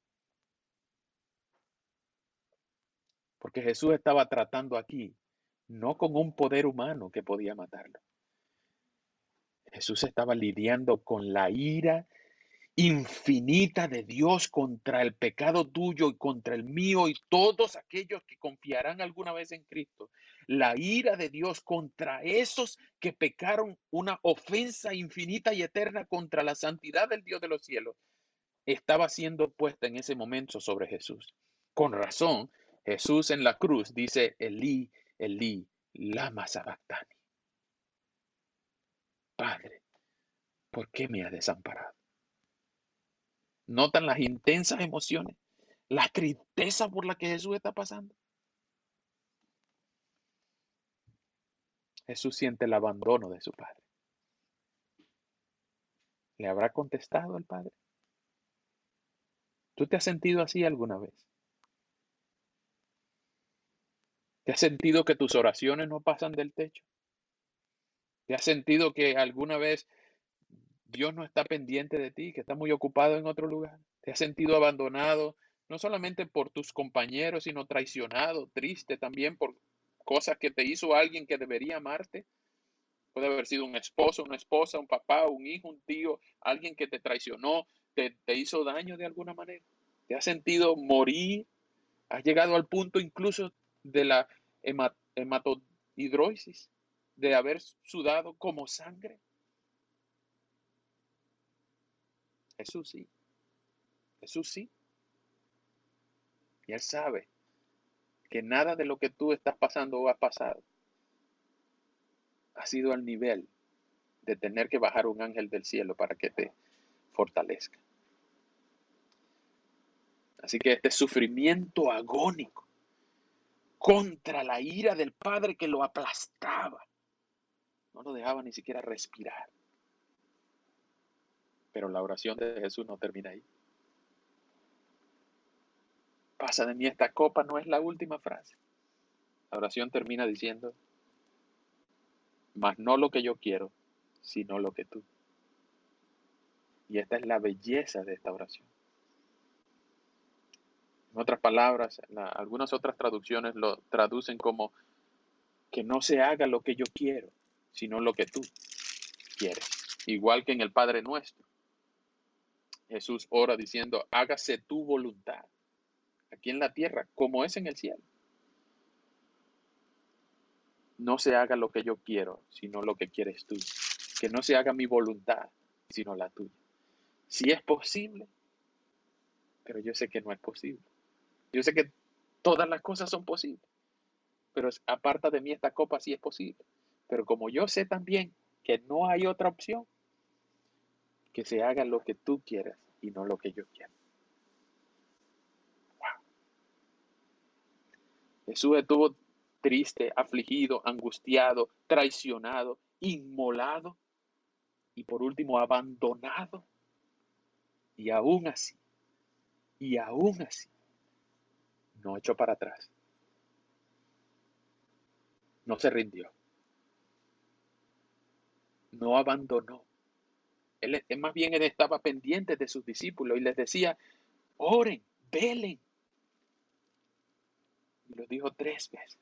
Porque Jesús estaba tratando aquí, no con un poder humano que podía matarlo. Jesús estaba lidiando con la ira infinita de Dios contra el pecado tuyo y contra el mío y todos aquellos que confiarán alguna vez en Cristo. La ira de Dios contra esos que pecaron una ofensa infinita y eterna contra la santidad del Dios de los cielos estaba siendo puesta en ese momento sobre Jesús. Con razón, Jesús en la cruz dice, Elí, Elí, lama sabactani. Padre, ¿por qué me has desamparado? ¿Notan las intensas emociones? La tristeza por la que Jesús está pasando. Jesús siente el abandono de su Padre. ¿Le habrá contestado el Padre? ¿Tú te has sentido así alguna vez? ¿Te has sentido que tus oraciones no pasan del techo? ¿Te has sentido que alguna vez Dios no está pendiente de ti, que está muy ocupado en otro lugar? ¿Te has sentido abandonado, no solamente por tus compañeros, sino traicionado, triste también por cosas que te hizo alguien que debería amarte? Puede haber sido un esposo, una esposa, un papá, un hijo, un tío, alguien que te traicionó, te, te hizo daño de alguna manera. ¿Te has sentido morir? ¿Has llegado al punto incluso de la hema- hematohidrosis, de haber sudado como sangre? Jesús sí, Jesús sí. Y Él sabe que nada de lo que tú estás pasando o has pasado ha sido al nivel de tener que bajar un ángel del cielo para que te fortalezca. Así que este sufrimiento agónico contra la ira del Padre que lo aplastaba, no lo dejaba ni siquiera respirar. Pero la oración de Jesús no termina ahí. Pasa de mí esta copa no es la última frase. La oración termina diciendo, mas no lo que yo quiero, sino lo que tú. Y esta es la belleza de esta oración. En otras palabras, la, algunas otras traducciones lo traducen como que no se haga lo que yo quiero, sino lo que tú quieres. Igual que en el Padre Nuestro. Jesús ora diciendo, hágase tu voluntad, aquí en la tierra, como es en el cielo. No se haga lo que yo quiero, sino lo que quieres tú. Que no se haga mi voluntad, sino la tuya. Si es posible, pero yo sé que no es posible. Yo sé que todas las cosas son posibles, pero aparta de mí esta copa sí es posible. Pero como yo sé también que no hay otra opción, que se haga lo que tú quieras y no lo que yo quiero. Wow. Jesús estuvo triste, afligido, angustiado, traicionado, inmolado y por último abandonado. Y aún así, y aún así, no echó para atrás. No se rindió. No abandonó. Él, él más bien él estaba pendiente de sus discípulos y les decía, oren, velen. Y lo dijo tres veces.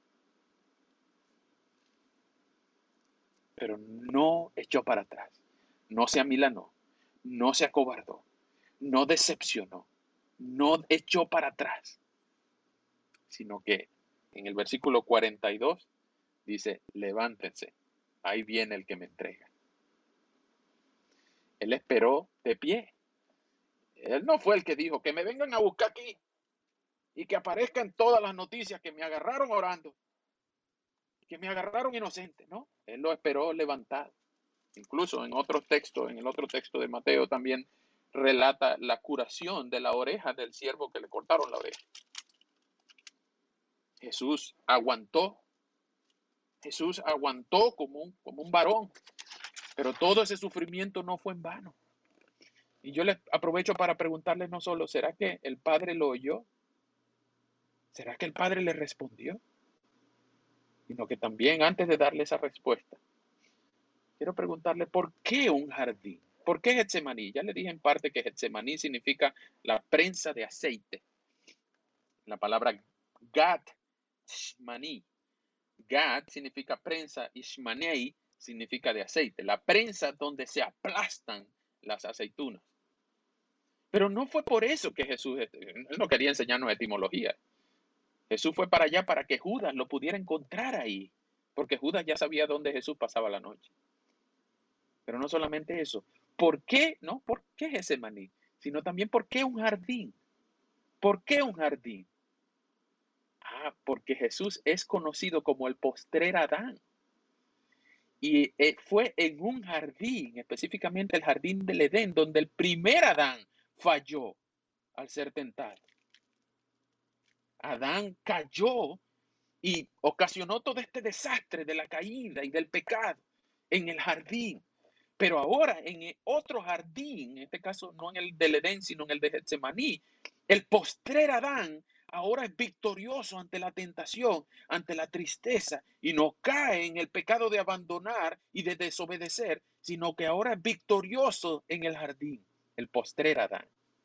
Pero no echó para atrás. No se amilanó. No se acobardó. No decepcionó. No echó para atrás. Sino que en el versículo cuarenta y dos dice, levántense. Ahí viene el que me entrega. Él esperó de pie. Él no fue el que dijo, que me vengan a buscar aquí y que aparezcan todas las noticias que me agarraron orando, que me agarraron inocente, ¿no? Él lo esperó levantado. Incluso en otro texto, en el otro texto de Mateo también relata la curación de la oreja del siervo que le cortaron la oreja. Jesús aguantó. Jesús aguantó como un, como un varón, pero todo ese sufrimiento no fue en vano. Y yo les aprovecho para preguntarles no solo, ¿será que el Padre lo oyó? ¿Será que el Padre le respondió? Sino que también antes de darle esa respuesta, quiero preguntarle, ¿por qué un jardín? ¿Por qué Getsemaní? Ya le dije en parte que Getsemaní significa la prensa de aceite. La palabra Gad, Shmaní. Gad significa prensa y Shmanei significa de aceite. La prensa donde se aplastan las aceitunas. Pero no fue por eso que Jesús, él no quería enseñarnos etimología. Jesús fue para allá para que Judas lo pudiera encontrar ahí. Porque Judas ya sabía dónde Jesús pasaba la noche. Pero no solamente eso. ¿Por qué? No, ¿por qué Getsemaní? Sino también ¿por qué un jardín? ¿Por qué un jardín? Ah, porque Jesús es conocido como el postrer Adán. Y eh, fue en un jardín, específicamente el jardín del Edén, donde el primer Adán falló al ser tentado. Adán cayó y ocasionó todo este desastre de la caída y del pecado en el jardín. Pero ahora en otro jardín, en este caso no en el del Edén, sino en el de Getsemaní, el postrer Adán ahora es victorioso ante la tentación, ante la tristeza, y no cae en el pecado de abandonar y de desobedecer, sino que ahora es victorioso en el jardín, el postrer Adán.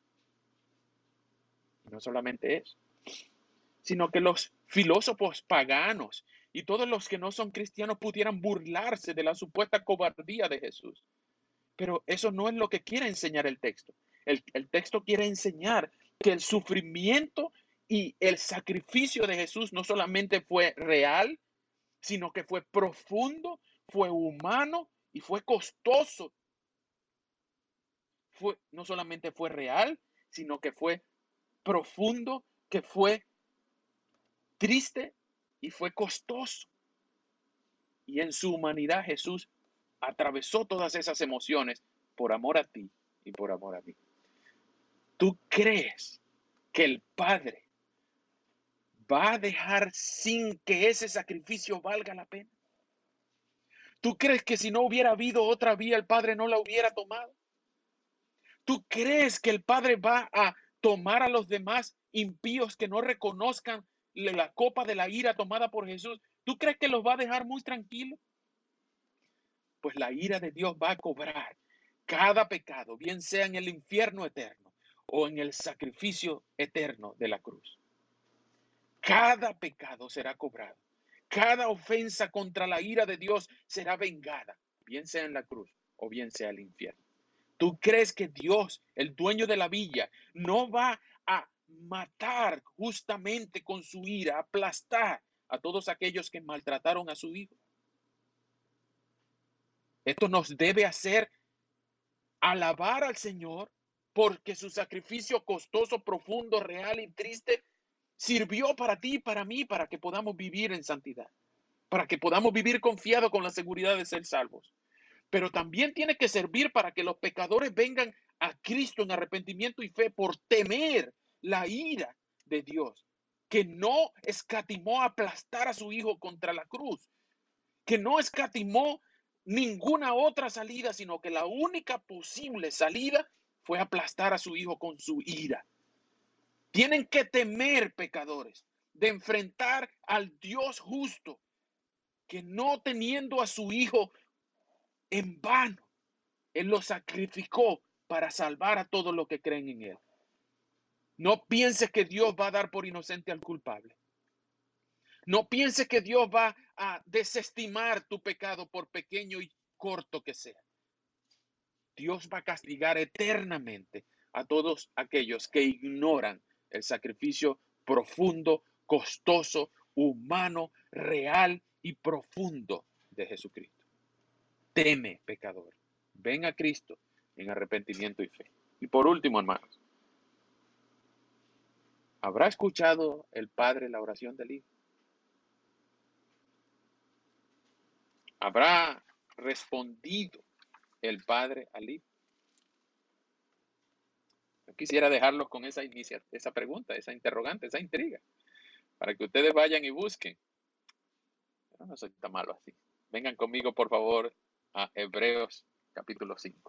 Y no solamente eso, sino que los filósofos paganos y todos los que no son cristianos pudieran burlarse de la supuesta cobardía de Jesús. Pero eso no es lo que quiere enseñar el texto. El, el texto quiere enseñar que el sufrimiento y el sacrificio de Jesús no solamente fue real, sino que fue profundo, fue humano y fue costoso. Fue, no solamente fue real, sino que fue profundo, que fue triste y fue costoso. Y en su humanidad Jesús atravesó todas esas emociones por amor a ti y por amor a mí. ¿Tú crees que el Padre va a dejar sin que ese sacrificio valga la pena? ¿Tú crees que si no hubiera habido otra vía, el Padre no la hubiera tomado? ¿Tú crees que el Padre va a tomar a los demás impíos que no reconozcan la copa de la ira tomada por Jesús? ¿Tú crees que los va a dejar muy tranquilos? Pues la ira de Dios va a cobrar cada pecado, bien sea en el infierno eterno o en el sacrificio eterno de la cruz. Cada pecado será cobrado. Cada ofensa contra la ira de Dios será vengada, bien sea en la cruz o bien sea el infierno. ¿Tú crees que Dios, el dueño de la villa, no va a matar justamente con su ira, aplastar a todos aquellos que maltrataron a su hijo? Esto nos debe hacer alabar al Señor porque su sacrificio costoso, profundo, real y triste sirvió para ti y para mí, para que podamos vivir en santidad, para que podamos vivir confiados con la seguridad de ser salvos. Pero también tiene que servir para que los pecadores vengan a Cristo en arrepentimiento y fe por temer la ira de Dios, que no escatimó aplastar a su hijo contra la cruz, que no escatimó ninguna otra salida, sino que la única posible salida fue aplastar a su hijo con su ira. Tienen que temer, pecadores, de enfrentar al Dios justo, que no teniendo a su hijo en vano, Él lo sacrificó para salvar a todos los que creen en Él. No pienses que Dios va a dar por inocente al culpable. No pienses que Dios va a desestimar tu pecado por pequeño y corto que sea. Dios va a castigar eternamente a todos aquellos que ignoran el sacrificio profundo, costoso, humano, real y profundo de Jesucristo. Teme, pecador. Ven a Cristo en arrepentimiento y fe. Y por último, hermanos, ¿habrá escuchado el Padre la oración del Hijo? ¿Habrá respondido el Padre al Hijo? Yo quisiera dejarlos con esa, inicia, esa pregunta, esa interrogante, esa intriga, para que ustedes vayan y busquen. Yo no soy tan malo así. Vengan conmigo, por favor, a Hebreos capítulo cinco.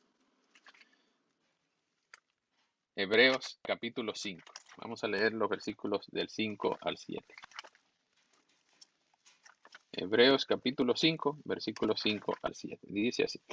Hebreos capítulo cinco. Vamos a leer los versículos del cinco al siete. Hebreos capítulo cinco, versículos cinco al siete. Dice así.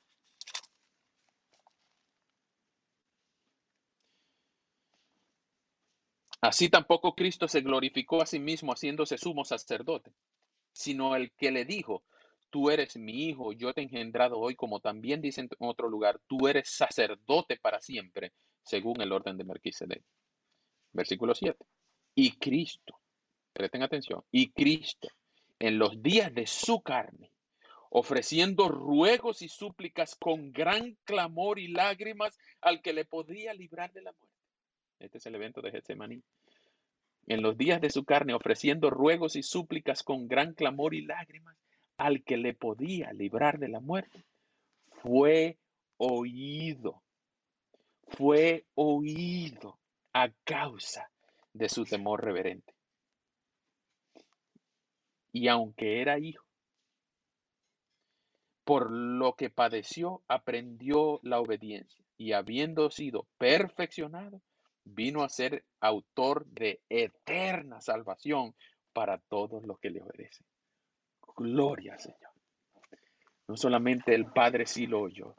Así tampoco Cristo se glorificó a sí mismo haciéndose sumo sacerdote, sino el que le dijo, tú eres mi hijo, yo te he engendrado hoy, como también dice en otro lugar, tú eres sacerdote para siempre, según el orden de Melquisedec. Versículo siete. Y Cristo, presten atención, y Cristo, en los días de su carne, ofreciendo ruegos y súplicas con gran clamor y lágrimas al que le podía librar de la muerte. Este es el evento de Getsemaní. En los días de su carne, ofreciendo ruegos y súplicas con gran clamor y lágrimas al que le podía librar de la muerte, fue oído, fue oído a causa de su temor reverente. Y aunque era hijo, por lo que padeció, aprendió la obediencia y habiendo sido perfeccionado, vino a ser autor de eterna salvación para todos los que le obedecen. Gloria al Señor. No solamente el Padre sí lo oyó,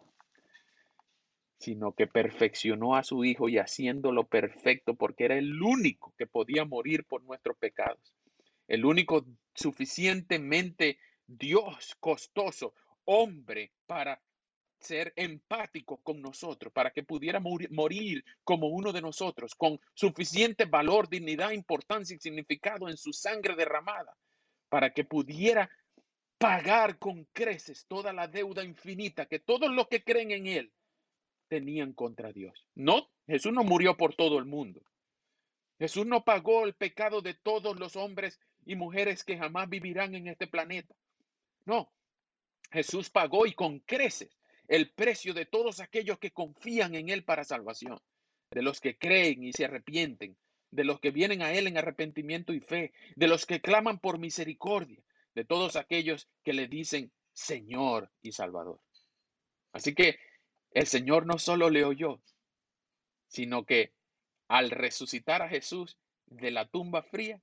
sino que perfeccionó a su Hijo y haciéndolo perfecto porque era el único que podía morir por nuestros pecados. El único suficientemente Dios costoso, hombre, para ser empático con nosotros, para que pudiera morir, morir como uno de nosotros, con suficiente valor, dignidad, importancia y significado en su sangre derramada, para que pudiera pagar con creces toda la deuda infinita que todos los que creen en Él tenían contra Dios. No, Jesús no murió por todo el mundo. Jesús no pagó el pecado de todos los hombres y mujeres que jamás vivirán en este planeta. No, Jesús pagó y con creces el precio de todos aquellos que confían en Él para salvación, de los que creen y se arrepienten, de los que vienen a Él en arrepentimiento y fe, de los que claman por misericordia, de todos aquellos que le dicen Señor y Salvador. Así que el Señor no solo le oyó, sino que al resucitar a Jesús de la tumba fría,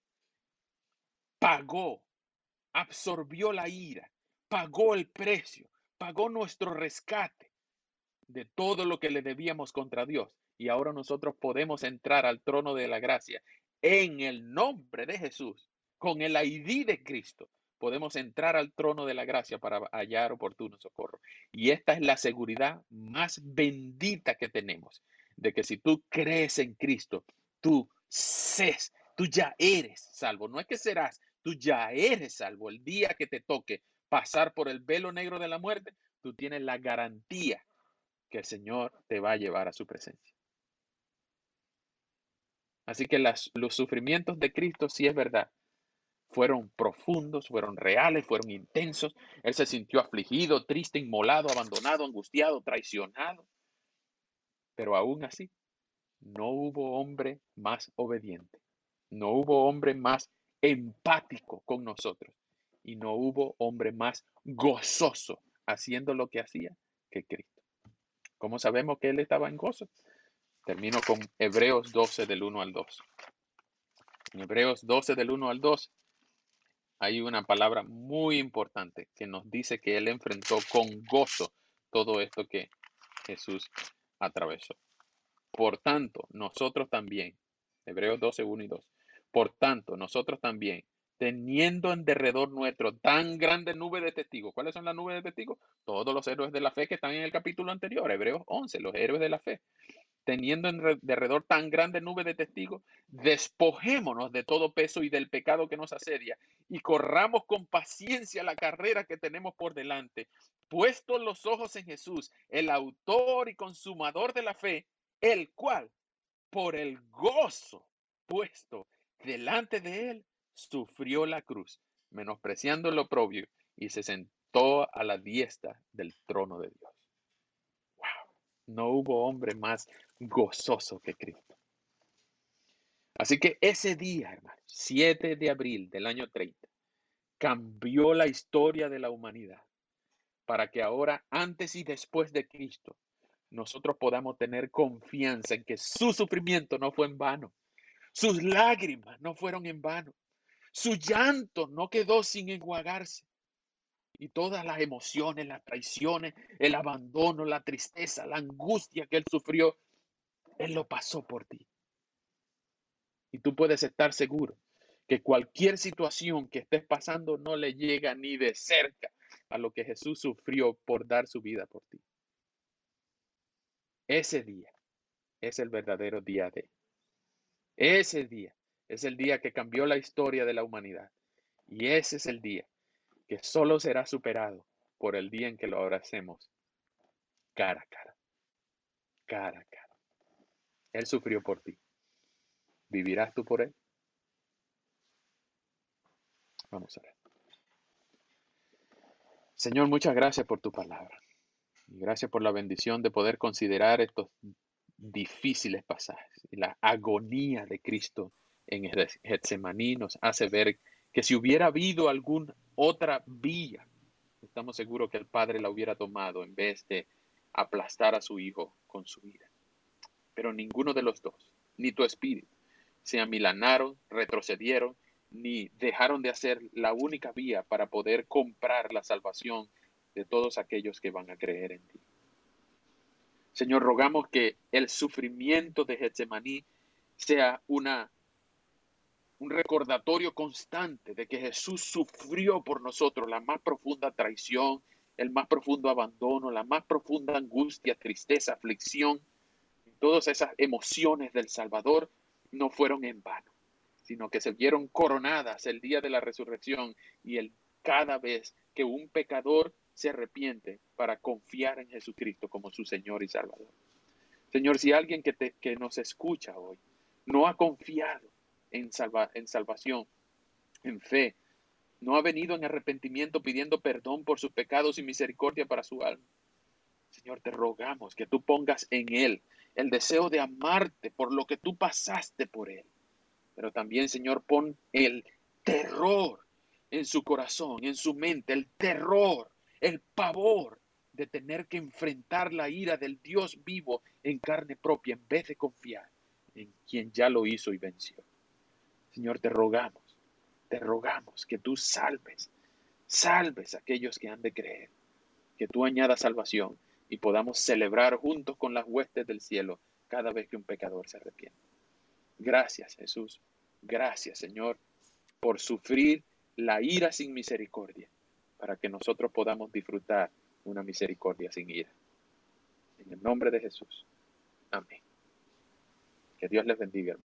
pagó, absorbió la ira, pagó el precio, pagó nuestro rescate de todo lo que le debíamos contra Dios. Y ahora nosotros podemos entrar al trono de la gracia en el nombre de Jesús, con el I D de Cristo. Podemos entrar al trono de la gracia para hallar oportuno socorro. Y esta es la seguridad más bendita que tenemos, de que si tú crees en Cristo, tú ses, tú ya eres salvo. No es que serás, tú ya eres salvo. El día que te toque pasar por el velo negro de la muerte, tú tienes la garantía que el Señor te va a llevar a su presencia. Así que las, los sufrimientos de Cristo, sí es verdad, fueron profundos, fueron reales, fueron intensos. Él se sintió afligido, triste, inmolado, abandonado, angustiado, traicionado. Pero aún así, no hubo hombre más obediente, no hubo hombre más empático con nosotros y no hubo hombre más gozoso haciendo lo que hacía que Cristo. ¿Cómo sabemos que él estaba en gozo? Termino con Hebreos doce del uno al dos. En Hebreos doce del uno al dos hay una palabra muy importante que nos dice que él enfrentó con gozo todo esto que Jesús atravesó. Por tanto, nosotros también, Hebreos doce, uno y dos, por tanto, nosotros también, teniendo en derredor nuestro tan grande nube de testigos. ¿Cuáles son las nubes de testigos? Todos los héroes de la fe que están en el capítulo anterior, Hebreos once, los héroes de la fe. Teniendo en derredor tan grande nube de testigos, despojémonos de todo peso y del pecado que nos asedia y corramos con paciencia la carrera que tenemos por delante, puestos los ojos en Jesús, el autor y consumador de la fe, el cual, por el gozo puesto delante de él, sufrió la cruz, menospreciando el oprobio, y se sentó a la diestra del trono de Dios. Wow, no hubo hombre más gozoso que Cristo. Así que ese día, hermano, siete de abril del año treinta, cambió la historia de la humanidad para que ahora, antes y después de Cristo, nosotros podamos tener confianza en que su sufrimiento no fue en vano, sus lágrimas no fueron en vano, su llanto no quedó sin enjuagarse. Y todas las emociones, las traiciones, el abandono, la tristeza, la angustia que él sufrió, él lo pasó por ti. Y tú puedes estar seguro que cualquier situación que estés pasando no le llega ni de cerca a lo que Jesús sufrió por dar su vida por ti. Ese día es el verdadero día de. Ese día es el día que cambió la historia de la humanidad. Y ese es el día que solo será superado por el día en que lo abracemos cara a cara. Cara a cara. Él sufrió por ti. ¿Vivirás tú por él? Vamos a ver. Señor, muchas gracias por tu palabra. Y gracias por la bendición de poder considerar estos difíciles pasajes. Y la agonía de Cristo en Getsemaní nos hace ver que si hubiera habido alguna otra vía estamos seguros que el Padre la hubiera tomado en vez de aplastar a su Hijo con su ira. Pero ninguno de los dos, ni tu espíritu, se amilanaron, retrocedieron, ni dejaron de hacer la única vía para poder comprar la salvación de todos aquellos que van a creer en ti. Señor, rogamos que el sufrimiento de Getsemaní sea una, un recordatorio constante de que Jesús sufrió por nosotros la más profunda traición, el más profundo abandono, la más profunda angustia, tristeza, aflicción. Todas esas emociones del Salvador no fueron en vano, sino que se vieron coronadas el día de la resurrección y el cada vez que un pecador se arrepiente para confiar en Jesucristo como su Señor y Salvador. Señor, si alguien que, te, que nos escucha hoy no ha confiado en, salva, en salvación, en fe, no ha venido en arrepentimiento pidiendo perdón por sus pecados y misericordia para su alma, Señor, te rogamos que tú pongas en él el deseo de amarte por lo que tú pasaste por él. Pero también, Señor, pon el terror en su corazón, en su mente, el terror, el pavor de tener que enfrentar la ira del Dios vivo en carne propia en vez de confiar en quien ya lo hizo y venció. Señor, te rogamos, te rogamos que tú salves, salves a aquellos que han de creer, que tú añadas salvación y podamos celebrar juntos con las huestes del cielo cada vez que un pecador se arrepiente. Gracias, Jesús. Gracias, Señor, por sufrir la ira sin misericordia, para que nosotros podamos disfrutar una misericordia sin ira. En el nombre de Jesús. Amén. Que Dios les bendiga.